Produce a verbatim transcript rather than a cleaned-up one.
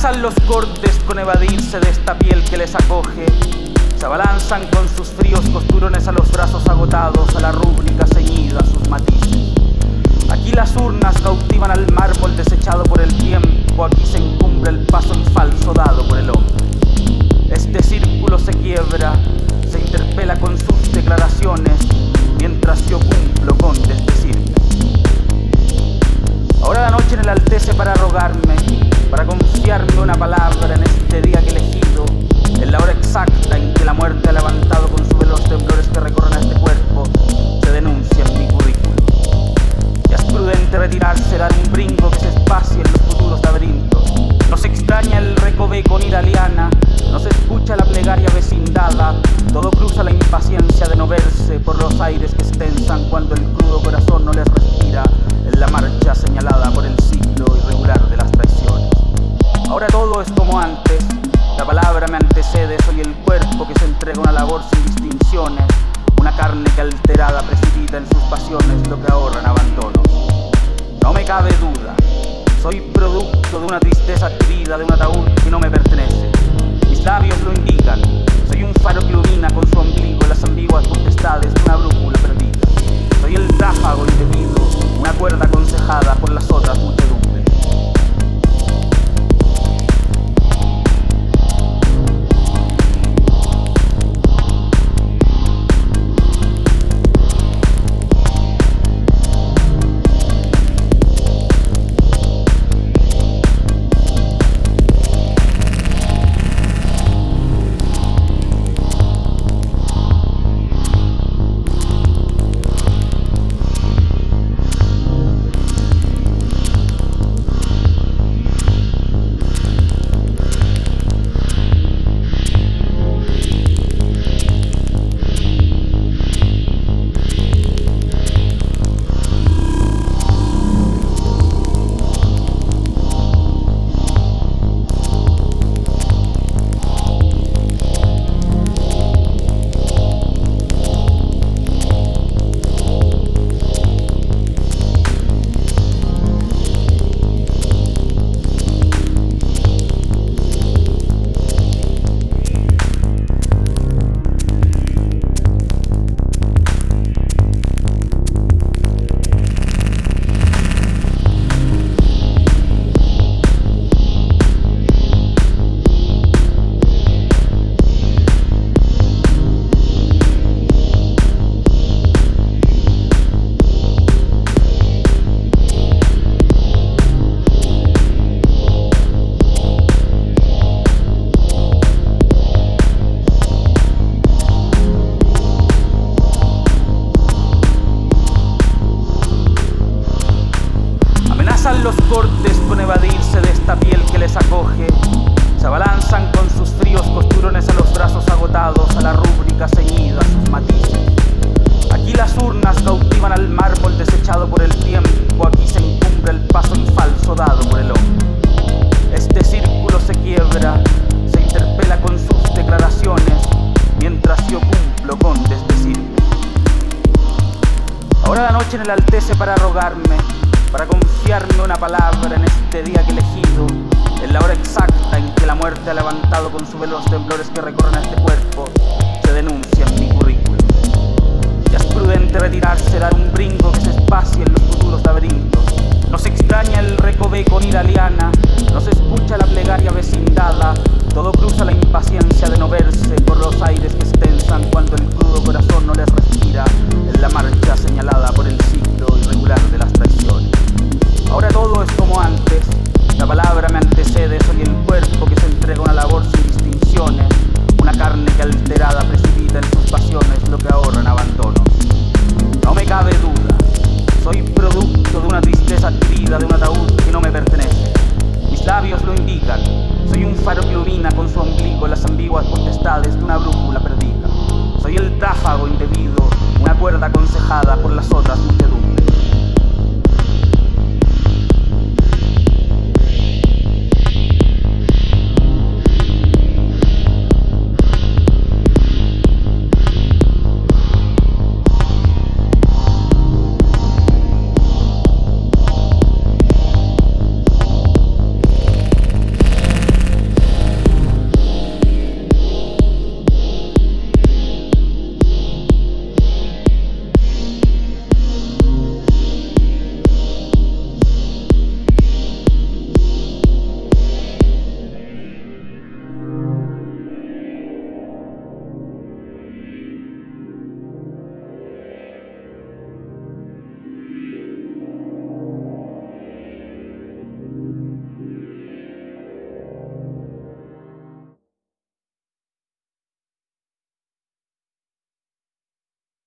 Amenazan los cortes con evadirse de esta piel que les acoge. Se abalanzan con sus fríos costurones a los brazos agotados, a la rúbrica ceñida, a sus matices. Aquí las urnas cautivan al mármol desechado por el tiempo, aquí se encumbra el paso en falso dado por el hombre. Este círculo se quiebra, se interpela con sus declaraciones, mientras yo cumplo con desdecirme. Ahora la noche enaltece para rogarme, para confiarme una palabra en este día que he elegido, en la hora exacta en que la muerte ha levantado con su veloz temblores que recorren a este cuerpo, se denuncia en mi currículo. Ya es prudente retirarse, dar un brinco que se espacie en los futuros laberintos. No se extraña el recoveco ni la liana, no se escucha la plegaria vecindada, todo cruza la impaciencia de no verse por los aires que se tensan cuando el crudo corazón no les respira en la marcha señalada por el ciclo irregular de las traiciones. Ahora todo es como antes, la palabra me antecede, soy el cuerpo que se entrega a una labor sin distinciones, una carne que alterada precipita en sus pasiones lo que ahorra en abandonos. No me cabe duda, soy producto de una tristeza adquirida, de un ataúd que no me pertenece. Mis labios lo indican, soy un faro que ilumina con su ombligo las ambiguas potestades de una brújula perdida. Soy el tráfago indebido, una cuerda aconsejada por las otras muchedumbres. Los cortes con evadirse de esta piel que les acoge, se abalanzan con sus fríos costurones a los brazos agotados, a la rúbrica ceñida, a sus matices. Aquí las urnas cautivan al mármol desechado por el tiempo, aquí se encumbra el paso en falso dado por el hombre. Este círculo se quiebra, se interpela con sus declaraciones, mientras yo cumplo con desdecirme. Ahora la noche enaltece para rogarme, para confiarme una palabra en este día que he elegido, en la hora exacta en que la muerte ha levantado con su veloz temblores que recorren a este cuerpo, se denuncia en mi currículo. Ya es prudente retirarse, dar un brinco que se espacie en los futuros laberintos. No se extraña el recoveco ni la liana, no se escucha la plegaria vecindada, todo cruza la impaciencia de no verse por los aires que se tensan cuando el crudo corazón no les respira en la marcha señalada por el ciclo irregular de las traiciones. Ahora todo es como antes, la palabra me antecede, soy el cuerpo que se entrega a una labor sin distinciones, una carne que alterada precipita en sus pasiones lo que ahorra en abandonos. No me cabe duda, soy producto de una tristeza adquirida, de un ataúd que no me pertenece. Mis labios lo indican, soy un faro que ilumina con su ombligo las ambiguas potestades de una brújula perdida. Soy el tráfago indebido, una cuerda aconsejada por las otras muchedumbres.